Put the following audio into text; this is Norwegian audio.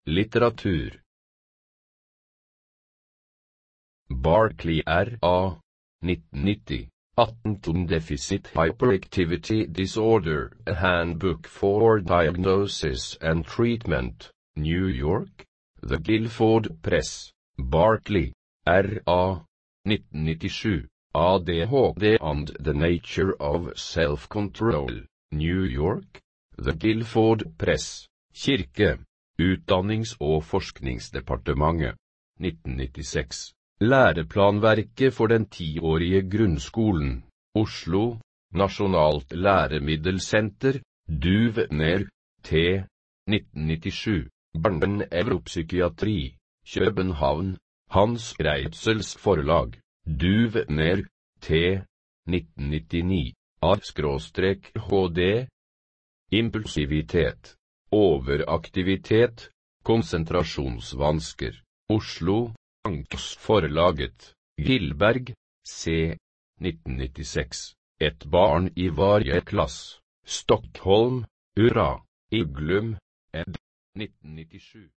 Litteratur. Barkley R.A. 1990. Attention Deficit Hyperactivity Disorder, A Handbook for Diagnosis and Treatment, New York, The Guilford Press. Barkley, R.A. 1997. ADHD and the Nature of Self-Control, New York, The Guilford Press. Kirke, Utdannings- og Forskningsdepartementet. 1996. Læreplanverket for den 10-årige grunnskolen, Oslo, Nasjonalt Læremiddelsenter, Duvner, T. 1997. Barneneuropsykiatri, København, Hans Reitzels forlag, Duvner, T. 1999. A/HD. Impulsivitet, overaktivitet, konsentrasjonsvansker, Oslo, Anks forlaget, Gilberg, C. 1996. Et barn i varje klass, Stockholm, Ura, Iglum, ed. 1997.